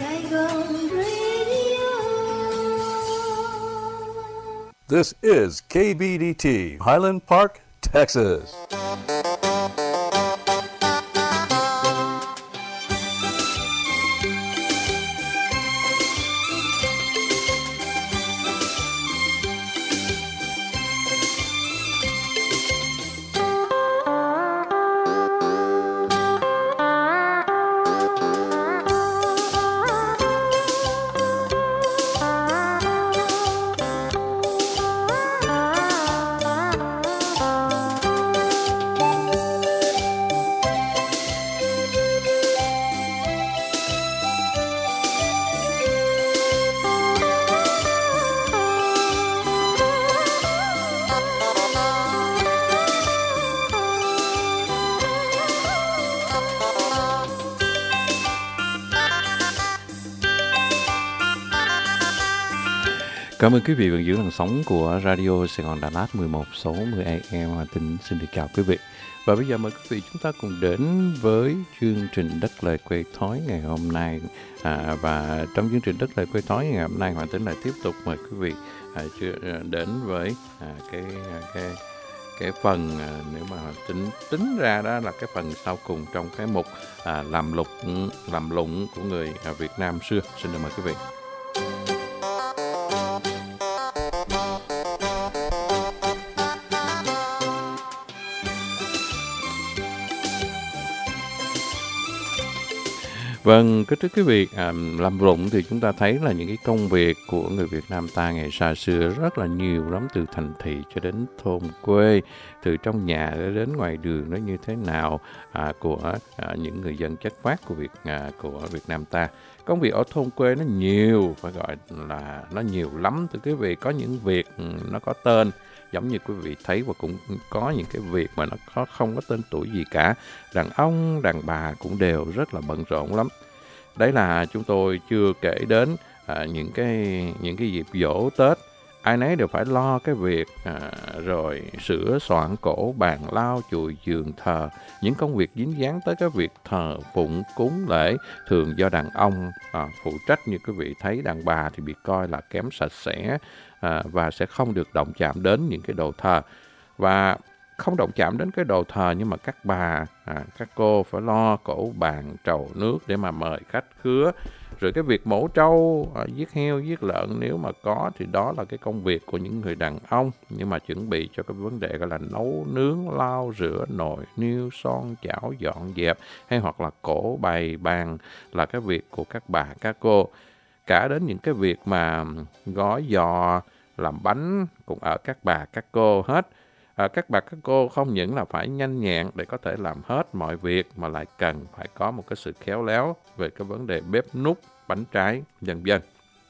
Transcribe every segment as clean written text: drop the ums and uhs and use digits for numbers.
Saigon Radio. This is KBDT, Highland Park, Texas. Cảm ơn quý vị vẫn giữ làn sóng của Radio Sài Gòn Đà Lạt 1160 AM. Tình xin được chào quý vị. Và bây giờ mời quý vị chúng ta cùng đến với chương trình Đất Lời Quê Thói ngày hôm nay. Và trong chương trình Đất Lời Quê Thói ngày hôm nay, Hoàng Tính lại tiếp tục mời quý vị đến với cái phần nếu mà tính ra đó là cái phần sau cùng trong cái mục làm lụng của người Việt Nam xưa. Xin được mời quý vị. Vâng, thưa quý vị, làm ruộng thì chúng ta thấy là những cái công việc của người Việt Nam ta ngày xa xưa rất là nhiều lắm, từ thành thị cho đến thôn quê, từ trong nhà đến ngoài đường nó như thế nào của những người dân chất phác của Việt Nam ta. Công việc ở thôn quê nó nhiều, phải gọi là nó nhiều lắm. Thưa quý vị, có những việc nó có tên, giống như quý vị thấy, và cũng có những cái việc mà nó không có tên tuổi gì cả. Đàn ông, đàn bà cũng đều rất là bận rộn lắm. Đấy là chúng tôi chưa kể đến những cái dịp giỗ Tết, ai nấy đều phải lo cái việc rồi sửa soạn cổ bàn lau chùi giường thờ. Những công việc dính dáng tới cái việc thờ phụng cúng lễ thường do đàn ông phụ trách. Như quý vị thấy, đàn bà thì bị coi là kém sạch sẽ và sẽ không được động chạm đến những cái đồ thờ. Và không động chạm đến cái đồ thờ, nhưng mà các bà, các cô phải lo cổ bàn trầu nước để mà mời khách khứa. Rồi cái việc mổ trâu, giết heo, giết lợn nếu mà có thì đó là cái công việc của những người đàn ông. Nhưng mà chuẩn bị cho cái vấn đề gọi là nấu nướng, lau rửa, nồi niêu, son chảo, dọn dẹp hay hoặc là cổ bày bàn là cái việc của các bà, các cô. Cả đến những cái việc mà gói giò, làm bánh cũng ở các bà, các cô hết. Các bà, các cô không những là phải nhanh nhẹn để có thể làm hết mọi việc, mà lại cần phải có một cái sự khéo léo về cái vấn đề bếp núc, bánh trái, vân vân.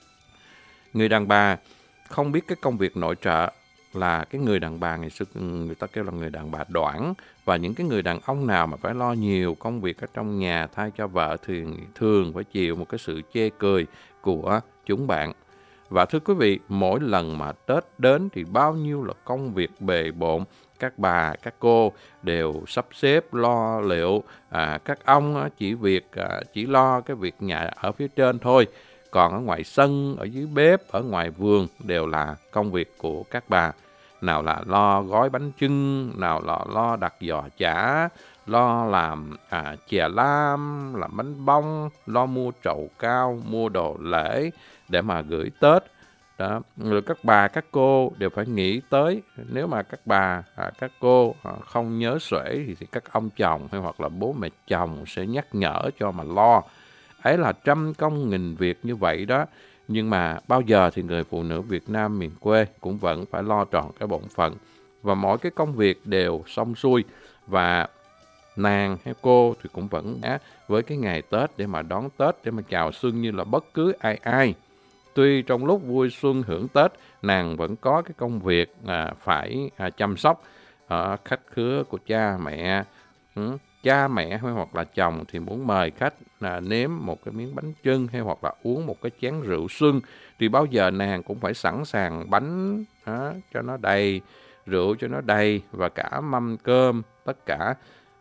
Người đàn bà không biết cái công việc nội trợ là cái người đàn bà ngày xưa người ta kêu là người đàn bà đoản. Và những cái người đàn ông nào mà phải lo nhiều công việc ở trong nhà thay cho vợ thì thường phải chịu một cái sự chê cười của chúng bạn. Và thưa quý vị, mỗi lần mà Tết đến thì bao nhiêu là công việc bề bộn, các bà, các cô đều sắp xếp lo liệu. Các ông chỉ lo cái việc nhà ở phía trên thôi. Còn ở ngoài sân, ở dưới bếp, ở ngoài vườn đều là công việc của các bà. Nào là lo gói bánh chưng, nào là lo đặt giò chả, lo làm chè lam, làm bánh bông, lo mua trầu cao, mua đồ lễ để mà gửi Tết. Đó. Rồi các bà, các cô đều phải nghĩ tới, nếu mà các bà, các cô không nhớ xuể thì các ông chồng hay hoặc là bố mẹ chồng sẽ nhắc nhở cho mà lo. Ấy là trăm công nghìn việc như vậy đó. Nhưng mà bao giờ thì người phụ nữ Việt Nam miền quê cũng vẫn phải lo tròn cái bổn phận. Và mỗi cái công việc đều xong xuôi. Và nàng hay cô thì cũng vẫn với cái ngày Tết để mà đón Tết, để mà chào xuân như là bất cứ ai. Tuy trong lúc vui xuân hưởng Tết, nàng vẫn có cái công việc phải chăm sóc khách khứa của cha mẹ. Cha mẹ hay hoặc là chồng thì muốn mời khách nếm một cái miếng bánh chưng hay hoặc là uống một cái chén rượu xuân, thì bao giờ nàng cũng phải sẵn sàng bánh cho nó đầy, rượu cho nó đầy và cả mâm cơm, tất cả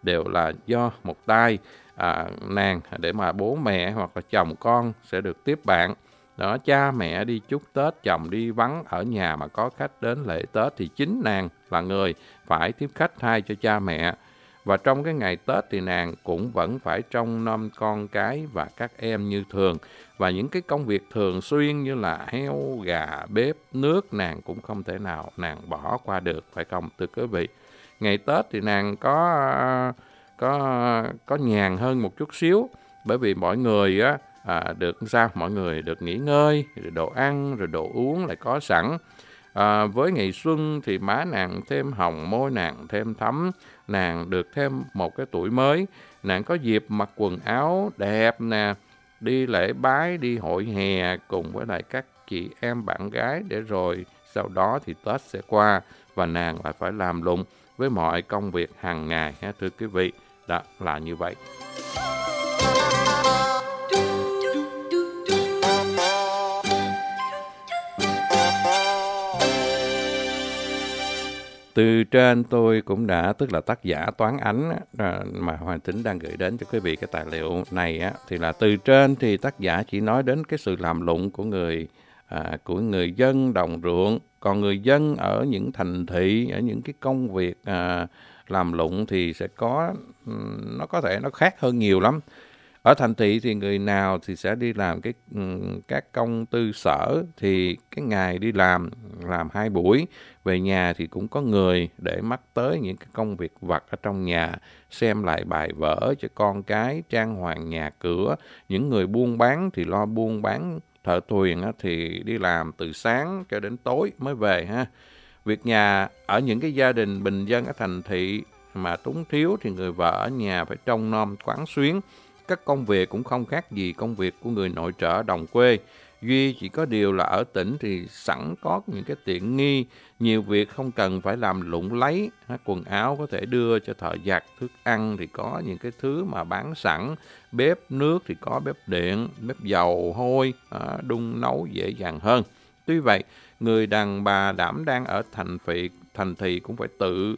đều là do một tay nàng để mà bố mẹ hoặc là chồng con sẽ được tiếp bạn. Đó, cha mẹ đi chúc Tết, chồng đi vắng ở nhà mà có khách đến lễ Tết thì chính nàng là người phải tiếp khách thay cho cha mẹ. Và trong cái ngày Tết thì nàng cũng vẫn phải trông nom con cái và các em như thường. Và những cái công việc thường xuyên như là heo, gà, bếp, nước nàng cũng không thể nào nàng bỏ qua được, phải không thưa quý vị? Ngày Tết thì nàng có nhàn hơn một chút xíu, bởi vì mọi người được sao? Mọi người được nghỉ ngơi, rồi đồ ăn, rồi đồ uống lại có sẵn. Với ngày xuân thì má nàng thêm hồng, môi nàng thêm thắm, nàng được thêm một cái tuổi mới, nàng có dịp mặc quần áo đẹp nè, đi lễ bái, đi hội hè cùng với lại các chị em bạn gái, để rồi sau đó thì Tết sẽ qua và nàng lại phải làm lụng với mọi công việc hàng ngày ha, thưa quý vị. Đó là như vậy. Từ trên tôi cũng đã, tức là tác giả Toán Ánh mà Hoàng Tính đang gửi đến cho quý vị cái tài liệu này thì là từ trên thì tác giả chỉ nói đến cái sự làm lụng của người dân đồng ruộng, còn người dân ở những thành thị, ở những cái công việc làm lụng thì sẽ có, nó có thể nó khác hơn nhiều lắm. Ở thành thị thì người nào thì sẽ đi làm các công tư sở, thì cái ngày đi làm 2 buổi, về nhà thì cũng có người để mắt tới những cái công việc vặt ở trong nhà, xem lại bài vở cho con cái, trang hoàng nhà cửa. Những người buôn bán thì lo buôn bán, thợ thuyền thì đi làm từ sáng cho đến tối mới về ha. Việc nhà ở những cái gia đình bình dân ở thành thị mà túng thiếu thì người vợ ở nhà phải trông nom quán xuyến. Các công việc cũng không khác gì công việc của người nội trợ ở đồng quê. Duy chỉ có điều là ở tỉnh thì sẵn có những cái tiện nghi, nhiều việc không cần phải làm lụng lấy. Quần áo có thể đưa cho thợ giặt, thức ăn thì có những cái thứ mà bán sẵn, bếp nước thì có bếp điện, bếp dầu hôi, đun nấu dễ dàng hơn. Tuy vậy, người đàn bà đảm đang ở thành thị cũng phải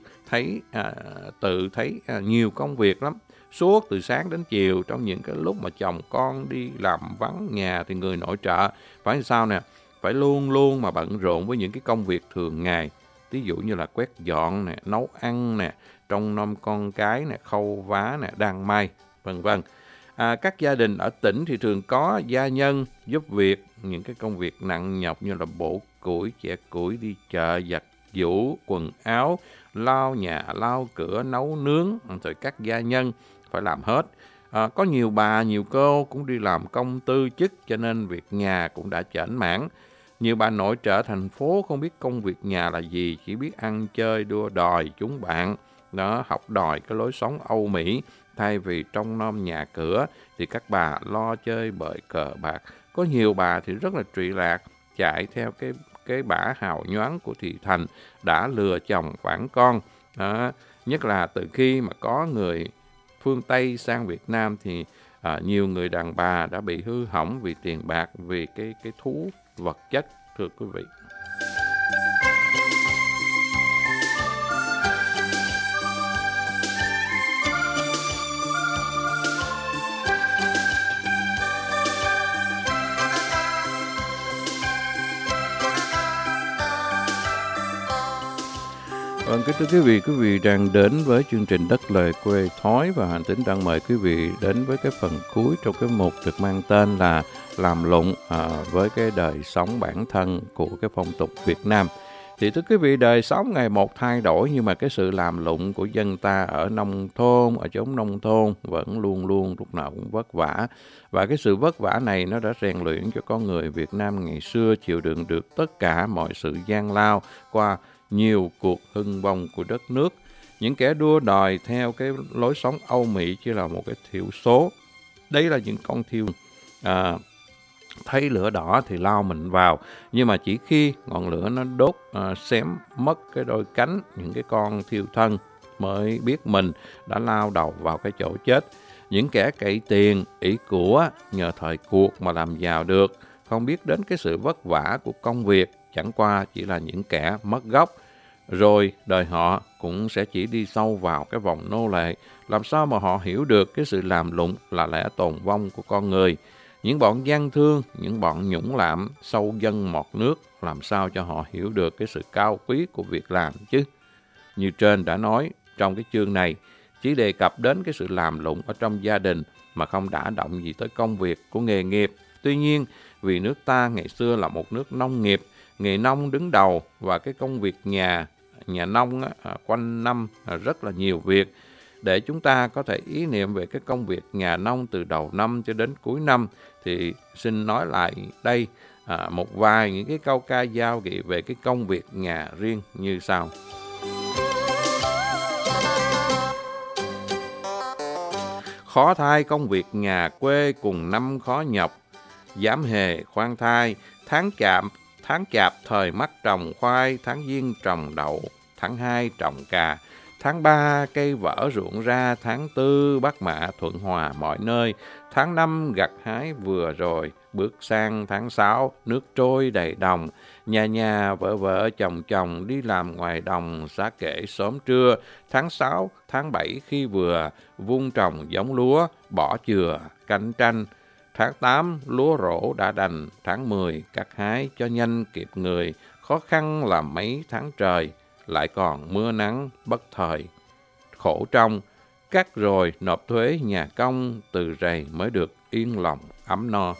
tự thấy nhiều công việc lắm. Suốt từ sáng đến chiều, trong những cái lúc mà chồng con đi làm vắng nhà thì người nội trợ phải sao nè, phải luôn luôn mà bận rộn với những cái công việc thường ngày. Ví dụ như là quét dọn nè, nấu ăn nè, trông nom con cái nè, khâu vá nè, đan may, vân vân. Các gia đình ở tỉnh thì thường có gia nhân giúp việc những cái công việc nặng nhọc như là bổ củi, chẻ củi, đi chợ, giặt giũ quần áo, lau nhà, lau cửa, nấu nướng, rồi các gia nhân phải làm hết. Có nhiều bà, nhiều cô cũng đi làm công tư chức, cho nên việc nhà cũng đã chểnh mảng. Nhiều bà nội trợ thành phố không biết công việc nhà là gì, chỉ biết ăn chơi, đua đòi, chúng bạn. Đó, học đòi cái lối sống Âu Mỹ. Thay vì trông nom nhà cửa thì các bà lo chơi bời cờ bạc. Có nhiều bà thì rất là trụy lạc, chạy theo cái bả hào nhoáng của thị thành, đã lừa chồng phản con. Nhất là từ khi mà có người phương Tây sang Việt Nam thì nhiều người đàn bà đã bị hư hỏng vì tiền bạc, vì cái thú vật chất, thưa quý vị. Vâng, kính thưa quý vị đang đến với chương trình Đất Lời Quê Thói, và Hành Tính đang mời quý vị đến với cái phần cuối trong cái mục được mang tên là làm lụng với cái đời sống bản thân của cái phong tục Việt Nam. Thì thưa quý vị, đời sống ngày một thay đổi, nhưng mà cái sự làm lụng của dân ta ở nông thôn, ở chốn nông thôn vẫn luôn luôn lúc nào cũng vất vả. Và cái sự vất vả này nó đã rèn luyện cho con người Việt Nam ngày xưa chịu đựng được tất cả mọi sự gian lao qua nhiều cuộc hưng vong của đất nước. Những kẻ đua đòi theo cái lối sống Âu Mỹ chỉ là một cái thiểu số. Đấy là những con thiêu thấy lửa đỏ thì lao mình vào, nhưng mà chỉ khi ngọn lửa nó đốt xém mất cái đôi cánh, những cái con thiêu thân mới biết mình đã lao đầu vào cái chỗ chết. Những kẻ cậy tiền, ỷ của nhờ thời cuộc mà làm giàu được, không biết đến cái sự vất vả của công việc, chẳng qua chỉ là những kẻ mất gốc. rồi đời họ cũng sẽ chỉ đi sâu vào cái vòng nô lệ. Làm sao mà họ hiểu được cái sự làm lụng là lẽ tồn vong của con người? Những bọn gian thương, những bọn nhũng lạm, sâu dân mọt nước, làm sao cho họ hiểu được cái sự cao quý của việc làm chứ? Như trên đã nói, trong cái chương này, chỉ đề cập đến cái sự làm lụng ở trong gia đình mà không đả động gì tới công việc của nghề nghiệp. Tuy nhiên, vì nước ta ngày xưa là một nước nông nghiệp, nghề nông đứng đầu và cái công việc nhà nông quanh năm rất là nhiều việc. Để chúng ta có thể ý niệm về cái công việc nhà nông từ đầu năm cho đến cuối năm, thì xin nói lại đây một vài những cái câu ca dao ghi về cái công việc nhà riêng như sau. Khó thai công việc nhà quê cùng năm khó nhọc, dám hề khoan thai, tháng chạp thời mắc trồng khoai, tháng giêng trồng đậu, tháng 2 trồng cà, tháng 3 cây vỡ ruộng ra, tháng 4 bát mạ thuận hòa mọi nơi, tháng 5 gặt hái vừa rồi, bước sang tháng 6 nước trôi đầy đồng, nhà nhà vợ vợ chồng chồng đi làm ngoài đồng, xá kể sớm trưa, tháng 6 tháng 7 khi vừa vun trồng giống lúa, bỏ chừa canh tranh, tháng 8 lúa rổ đã đành, tháng 10 cắt hái cho nhanh kịp người, khó khăn là mấy tháng trời, lại còn mưa nắng bất thời. Khổ trong, cắt rồi nộp thuế nhà công, từ rầy mới được yên lòng ấm no.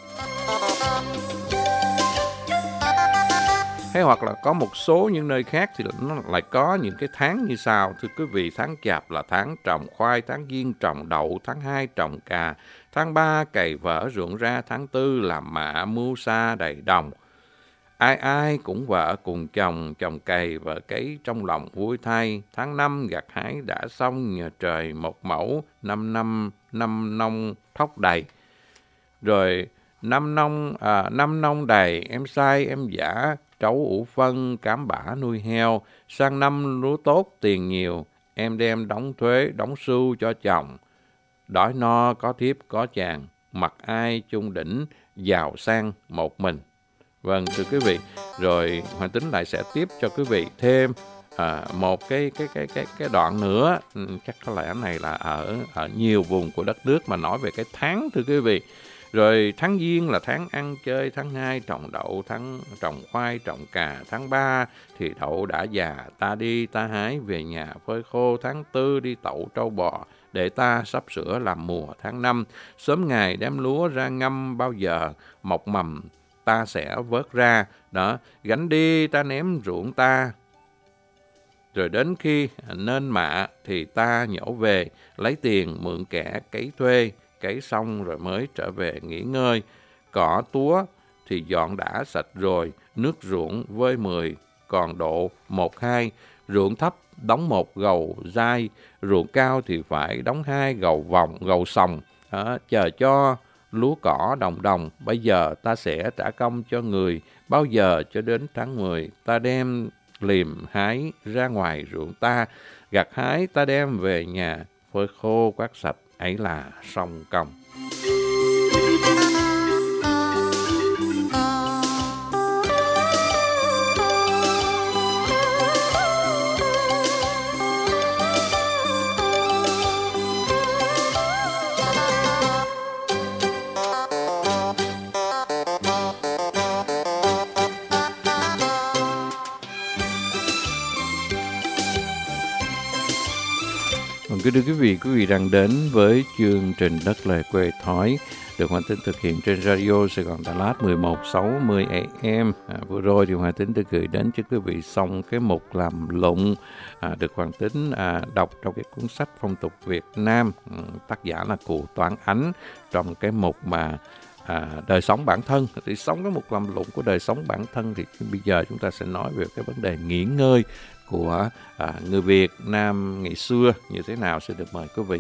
Hay hoặc là có một số những nơi khác thì nó lại có những cái tháng như sau. Thưa quý vị, tháng Chạp là tháng trồng khoai, tháng Giêng trồng đậu, tháng 2 trồng cà, tháng 3 cày vỡ ruộng ra, tháng 4 làm mạ mưu sa đầy đồng. Ai ai cũng vợ cùng chồng, chồng cày vợ cấy trong lòng vui thay. Tháng 5 gặt hái đã xong nhờ trời một mẫu, năm nông thóc đầy. Rồi năm nông đầy, em sai em giả, trấu ủ phân, cám bã nuôi heo. Sang năm lúa tốt tiền nhiều, em đem đóng thuế, đóng xu cho chồng. Đói no có thiếp có chàng, mặc ai chung đỉnh, giàu sang một mình. Vâng, thưa quý vị, rồi Hoàng Tính lại sẽ tiếp cho quý vị thêm một cái đoạn nữa. Chắc có lẽ này là ở nhiều vùng của đất nước mà nói về cái tháng, thưa quý vị. Rồi tháng Giêng là tháng ăn chơi, tháng 2 trồng đậu, tháng trồng khoai, trồng cà, tháng 3 thì đậu đã già, ta đi ta hái về nhà phơi khô, tháng 4 đi tậu trâu bò, để ta sắp sửa làm mùa, tháng 5 sớm ngày đem lúa ra ngâm, bao giờ mọc mầm ta sẽ vớt ra, đó, gánh đi ta ném ruộng ta. Rồi đến khi nên mạ thì ta nhổ về, lấy tiền mượn kẻ cấy thuê, cấy xong rồi mới trở về nghỉ ngơi. Cỏ túa thì dọn đã sạch rồi, nước ruộng vơi 10, còn độ 1-2, ruộng thấp đóng 1 gầu dai, ruộng cao thì phải đóng 2 gầu sòng, chờ cho lúa cỏ đồng đồng. Bây giờ ta sẽ trả công cho người, bao giờ cho đến tháng 10 ta đem liềm hái ra ngoài ruộng ta, gặt hái ta đem về nhà phơi khô quát sạch, ấy là xong công. Kính thưa quý vị đang đến với chương trình Đất Lề Quê Thói được Hoàng Tính thực hiện trên Radio Sài Gòn Đà Lạt 1160 AM. Vừa rồi thì Hoàng Tính đã gửi đến cho quý vị xong cái mục làm lụng được Hoàng Tính đọc trong cái cuốn sách Phong tục Việt Nam, tác giả là cụ Toán Ánh, trong cái mục mà đời sống bản thân. Thì sống cái mục làm lụng của đời sống bản thân thì bây giờ chúng ta sẽ nói về cái vấn đề nghỉ ngơi của người Việt Nam ngày xưa như thế nào. Sẽ được mời quý vị.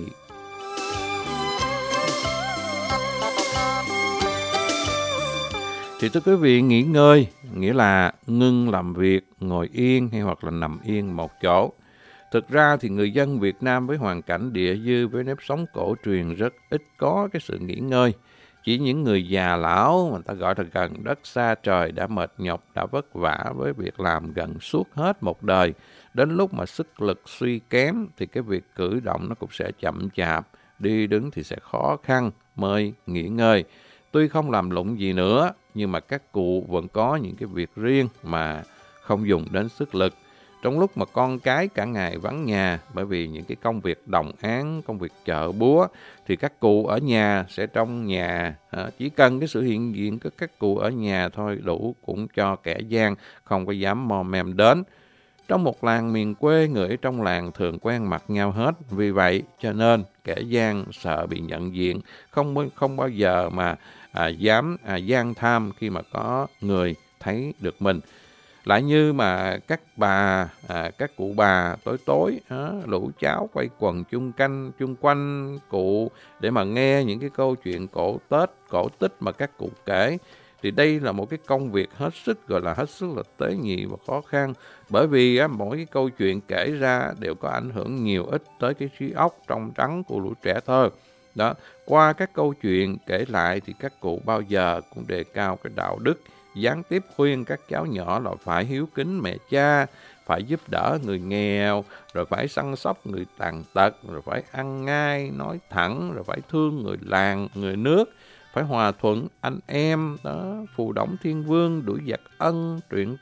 Thì thưa quý vị, nghỉ ngơi nghĩa là ngưng làm việc, ngồi yên hay hoặc là nằm yên một chỗ. Thực ra thì người dân Việt Nam với hoàn cảnh địa dư, với nếp sống cổ truyền rất ít có cái sự nghỉ ngơi. Chỉ những người già lão, người ta gọi là gần đất xa trời, đã mệt nhọc, đã vất vả với việc làm gần suốt hết một đời, Đến lúc mà sức lực suy kém thì cái việc cử động nó cũng sẽ chậm chạp, đi đứng thì sẽ khó khăn, mới nghỉ ngơi. Tuy không làm lụng gì nữa, nhưng mà các cụ vẫn có những cái việc riêng mà không dùng đến sức lực. Trong lúc mà con cái cả ngày vắng nhà, bởi vì những cái công việc đồng áng, công việc chợ búa, thì các cụ ở nhà sẽ trong nhà. Chỉ cần cái sự hiện diện của các cụ ở nhà thôi đủ cũng cho kẻ gian không có dám mò mèm đến. Trong một làng miền quê, người ở trong làng thường quen mặt nhau hết. Vì vậy cho nên kẻ gian sợ bị nhận diện, không bao giờ mà dám gian tham khi mà có người thấy được mình. Lại như mà các cụ bà tối tối, lũ cháu quay quần chung quanh cụ để mà nghe những cái câu chuyện cổ Tết, cổ tích mà các cụ kể. Thì đây là một cái công việc hết sức là tế nhị và khó khăn. Bởi vì mỗi cái câu chuyện kể ra đều có ảnh hưởng nhiều ít tới cái trí óc trong trắng của lũ trẻ thơ. Đó, qua các câu chuyện kể lại thì các cụ bao giờ cũng đề cao cái đạo đức, gián tiếp khuyên các cháu nhỏ là phải hiếu kính mẹ cha, phải giúp đỡ người nghèo, rồi phải săn sóc người tàn tật, rồi phải ăn ngai, nói thẳng, rồi phải thương người làng, người nước, phải hòa thuận anh em. Đó, Phù Đổng Thiên Vương đuổi giặc Ân, truyện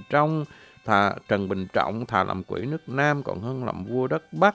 Trần Bình Trọng thà làm quỷ nước Nam còn hơn làm vua đất Bắc.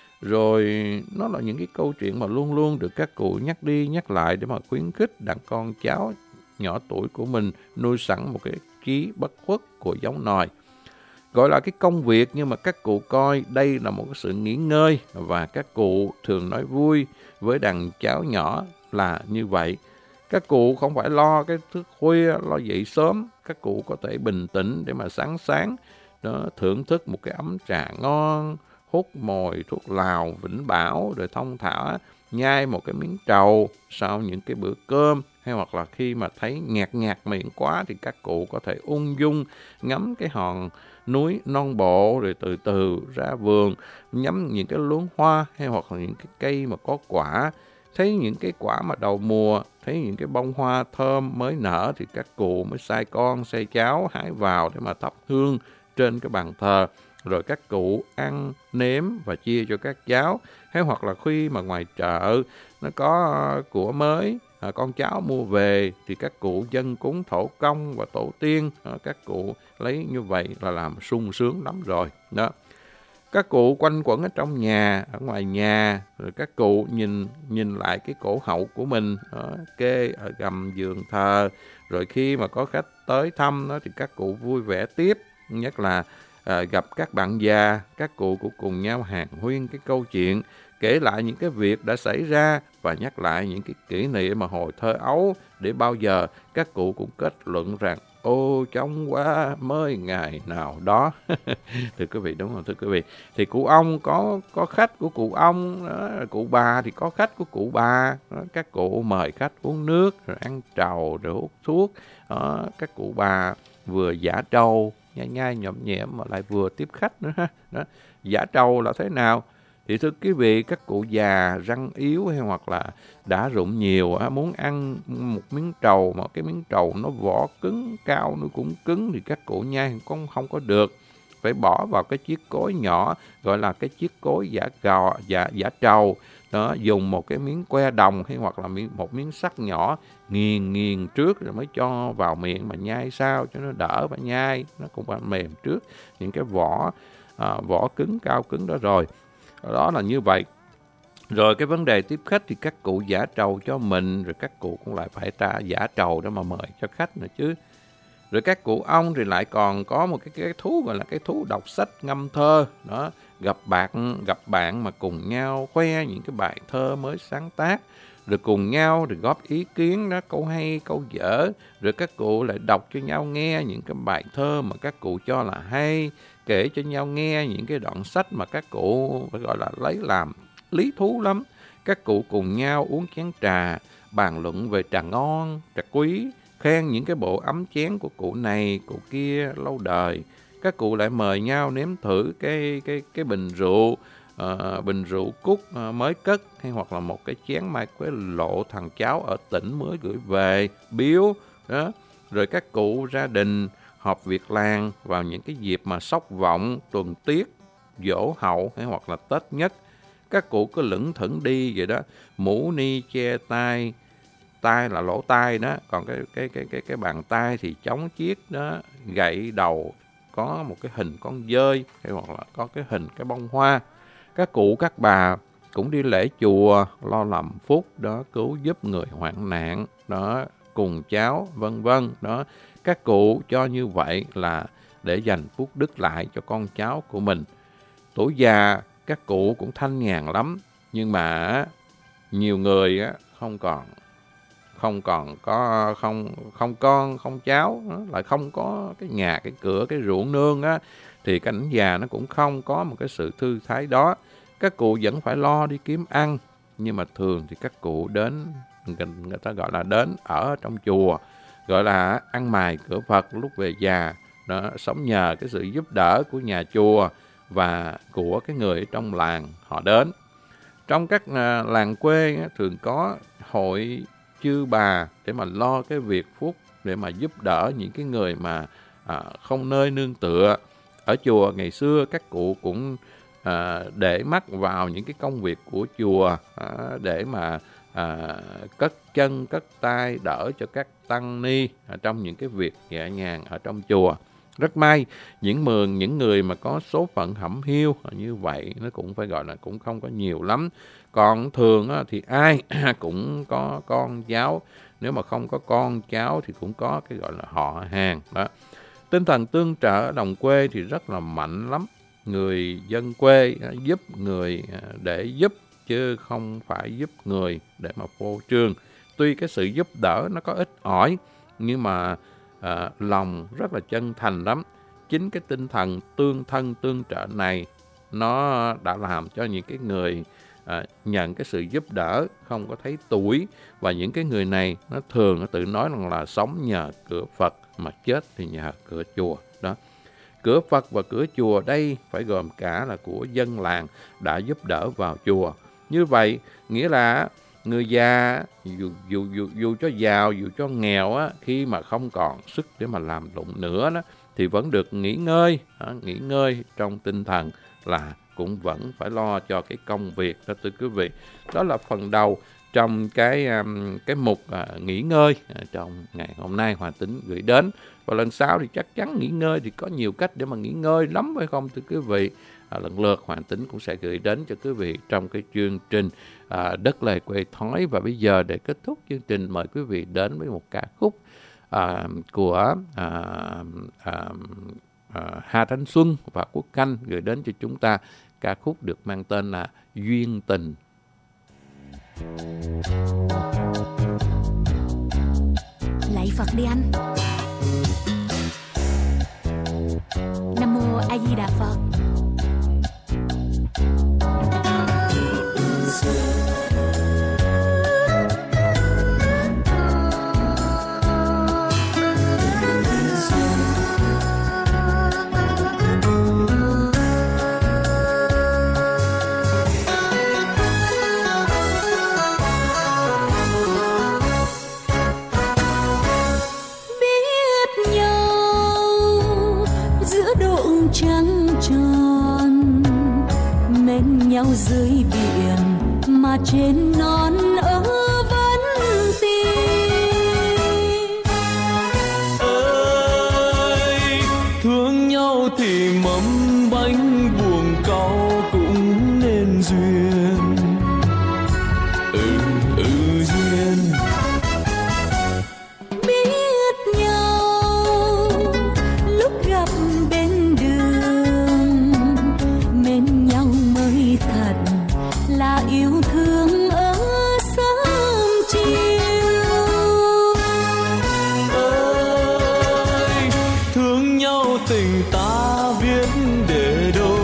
Rồi nó là những cái câu chuyện mà luôn luôn được các cụ nhắc đi nhắc lại để mà khuyến khích đàn con cháu nhỏ tuổi của mình nuôi sẵn một cái trí bất khuất của giống nòi. Gọi là cái công việc, nhưng mà các cụ coi đây là một cái sự nghỉ ngơi, và các cụ thường nói vui với đàn cháu nhỏ là như vậy. Các cụ không phải lo cái thức khuya, lo dậy sớm. Các cụ có thể bình tĩnh để mà sáng thưởng thức một cái ấm trà ngon, hút mồi thuốc lào Vĩnh Bảo, rồi thong thả nhai một cái miếng trầu sau những cái bữa cơm. Hay hoặc là khi mà thấy nhạt miệng quá thì các cụ có thể ung dung ngắm cái hòn núi non bộ, rồi từ từ ra vườn ngắm những cái luống hoa, hay hoặc là những cái cây mà có quả. Thấy những cái quả mà đầu mùa, thấy những cái bông hoa thơm mới nở thì các cụ mới sai con sai cháu hái vào để mà thắp hương trên cái bàn thờ. Rồi các cụ ăn, nếm và chia cho các cháu. Hay hoặc là khi mà ngoài chợ nó có của mới, con cháu mua về thì các cụ dâng cúng thổ công và tổ tiên. Các cụ lấy như vậy là làm sung sướng lắm rồi. Đó. Các cụ quanh quẩn ở trong nhà, ở ngoài nhà, rồi các cụ nhìn lại cái cổ hậu của mình, kê ở gầm giường thờ. Rồi khi mà có khách tới thăm đó, thì các cụ vui vẻ tiếp. Nhất là gặp các bạn già, các cụ cũng cùng nhau hàn huyên cái câu chuyện, kể lại những cái việc đã xảy ra và nhắc lại những cái kỷ niệm mà hồi thơ ấu, để bao giờ các cụ cũng kết luận rằng ô chóng quá mới ngày nào đó. Thưa quý vị, đúng không thưa quý vị? Thì cụ ông có khách của cụ ông đó, cụ bà thì có khách của cụ bà đó. Các cụ mời khách uống nước, rồi ăn trầu, rồi hút thuốc đó. Các cụ bà vừa giã trầu nhai nhõm nhẽm mà lại vừa tiếp khách nữa ha. Đó. Giã trầu là thế nào? Thì thưa quý vị, các cụ già răng yếu hay hoặc là đã rụng nhiều, muốn ăn một miếng trầu mà cái miếng trầu nó vỏ cứng, cao nó cũng cứng thì các cụ nhai không có được. Phải bỏ vào cái chiếc cối nhỏ, gọi là cái chiếc cối giã trầu. Đó, dùng một cái miếng que đồng hay hoặc là một miếng sắt nhỏ nghiền trước rồi mới cho vào miệng mà nhai sao cho nó đỡ và nhai. Nó cũng phải mềm trước những cái vỏ cứng, cao cứng đó rồi. Đó là như vậy. Rồi cái vấn đề tiếp khách thì các cụ giã trầu cho mình, rồi các cụ cũng lại phải giã trầu để mà mời cho khách nữa chứ. Rồi các cụ ông thì lại còn có một cái thú gọi là cái thú đọc sách ngâm thơ. Đó, gặp bạn mà cùng nhau khoe những cái bài thơ mới sáng tác, rồi cùng nhau rồi góp ý kiến đó, câu hay, câu dở. Rồi các cụ lại đọc cho nhau nghe những cái bài thơ mà các cụ cho là hay, kể cho nhau nghe những cái đoạn sách mà các cụ phải gọi là lấy làm lý thú lắm. Các cụ cùng nhau uống chén trà, bàn luận về trà ngon, trà quý, khen những cái bộ ấm chén của cụ này, cụ kia lâu đời. Các cụ lại mời nhau nếm thử cái bình rượu cúc mới cất, hay hoặc là một cái chén mai quế lộ thằng cháu ở tỉnh mới gửi về biếu đó. Rồi các cụ gia đình họp việc làng, vào những cái dịp mà sóc vọng, tuần tiết, giỗ hậu hay hoặc là Tết nhất. Các cụ cứ lững thững đi vậy đó, mũ ni che tai, tai là lỗ tai đó, còn cái bàn tay thì chống chiếc đó, gậy đầu có một cái hình con dơi hay hoặc là có cái hình cái bông hoa. Các cụ các bà cũng đi lễ chùa, lo làm phúc đó, cứu giúp người hoạn nạn đó, cùng cháu vân vân đó. Các cụ cho như vậy là để dành phúc đức lại cho con cháu của mình. Tuổi già các cụ cũng thanh nhàn lắm, nhưng mà nhiều người không con, không cháu, lại không có cái nhà, cái cửa, cái ruộng nương á, thì cảnh già nó cũng không có một cái sự thư thái đó. Các cụ vẫn phải lo đi kiếm ăn, nhưng mà thường thì các cụ đến, người ta gọi là đến ở trong chùa, gọi là ăn mài cửa Phật lúc về già đó, sống nhờ cái sự giúp đỡ của nhà chùa và của cái người ở trong làng họ đến. Trong các làng quê thường có hội chư bà để mà lo cái việc phúc, để mà giúp đỡ những cái người mà không nơi nương tựa. Ở chùa ngày xưa các cụ cũng để mắt vào những cái công việc của chùa để mà cất chân cất tay đỡ cho các tăng ni trong những cái việc nhẹ nhàng ở trong chùa. Rất may những người mà có số phận hẩm hiu như vậy nó cũng phải gọi là cũng không có nhiều lắm. Còn thường thì ai cũng có con cháu, nếu mà không có con cháu thì cũng có cái gọi là họ hàng đó. Tinh thần tương trợ ở đồng quê thì rất là mạnh lắm. Người dân quê giúp người để giúp chứ không phải giúp người để mà phô trương. Tuy cái sự giúp đỡ nó có ít ỏi, nhưng mà lòng rất là chân thành lắm. Chính cái tinh thần tương thân tương trợ này nó đã làm cho những cái người nhận cái sự giúp đỡ không có thấy tuổi. Và những cái người này nó thường nó tự nói rằng là sống nhờ cửa Phật mà chết thì nhờ cửa chùa đó. Cửa Phật và cửa chùa đây phải gồm cả là của dân làng đã giúp đỡ vào chùa. Như vậy nghĩa là người già dù cho giàu dù cho nghèo khi mà không còn sức để mà làm lụng nữa đó, thì vẫn được nghỉ ngơi trong tinh thần, là cũng vẫn phải lo cho cái công việc đó thưa quý vị. Đó là phần đầu trong cái mục nghỉ ngơi trong ngày hôm nay Hòa Tính gửi đến. Và lần sau thì chắc chắn nghỉ ngơi thì có nhiều cách để mà nghỉ ngơi lắm phải không thưa quý vị. Lần lượt Hoàng Tính cũng sẽ gửi đến cho quý vị trong cái chương trình Đất Lề Quê Thói. Và bây giờ để kết thúc chương trình, mời quý vị đến với một ca khúc của Hà Thanh Xuân và Quốc Khanh gửi đến cho chúng ta. Ca khúc được mang tên là Duyên Tình. Lạy Phật đi anh. Nam Mô A Di Đà Phật. Trăng tròn mến nhau dưới biển mà trên non ơ vẫn tin. Ơi thương nhau thì mâm bánh buồng cau cũng nên duyên. Duyên biết nhau lúc gặp bên đường, mến nhau mới thật là yêu thương ở sớm chiều. Ơi thương nhau tình ta viết để đâu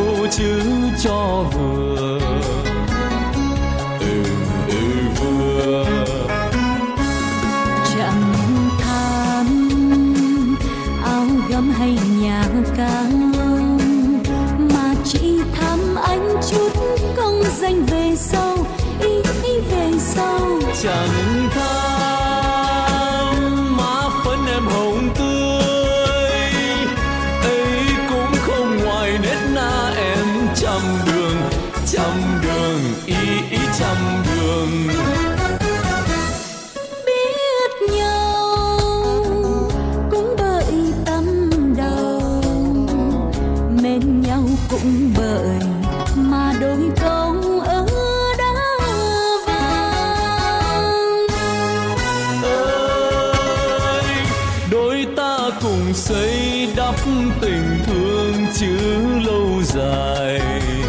cùng xây đắp tình thương chữ lâu dài.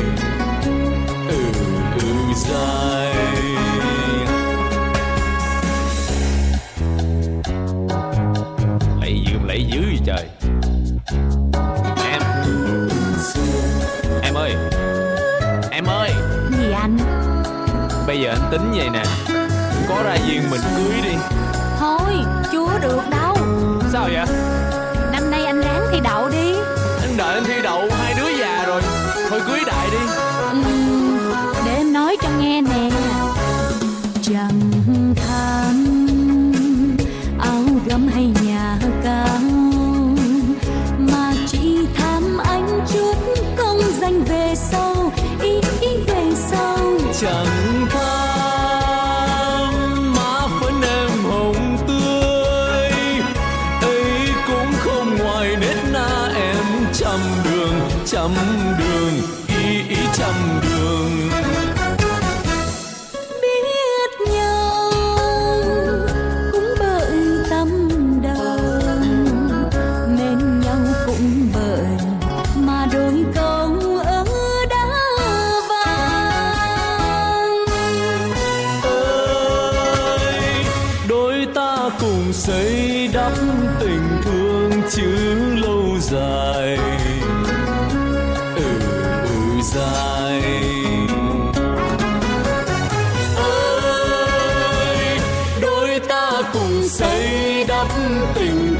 Dài. Lấy dữ vậy trời. Em ơi. Em ơi. Gì anh? Bây giờ anh tính vậy nè, có ra duyên mình cưới đi. Thôi chưa được đâu. Sao vậy? Năm nay anh ráng thi đậu đi. Anh đợi anh thi đậu, hai đứa già rồi, thôi cưới đại đi. Để em nói cho nghe nè. Chẳng than áo gấm hay nhà cao, mà chỉ tham anh chút công danh về sau, ý về sau. Chẳng tham má phấn em hồng tươi, ấy cũng không ngoài nét na em trăm đường, ý trăm đường. Biết nhau cũng bởi tâm đầu, mến nhau cũng bởi mà đôi câu ở đá vàng. Ơi, đôi ta cùng xây đắp tình thương chữ lâu dài. Dài. Ơi, đôi ta cùng xây đắp tình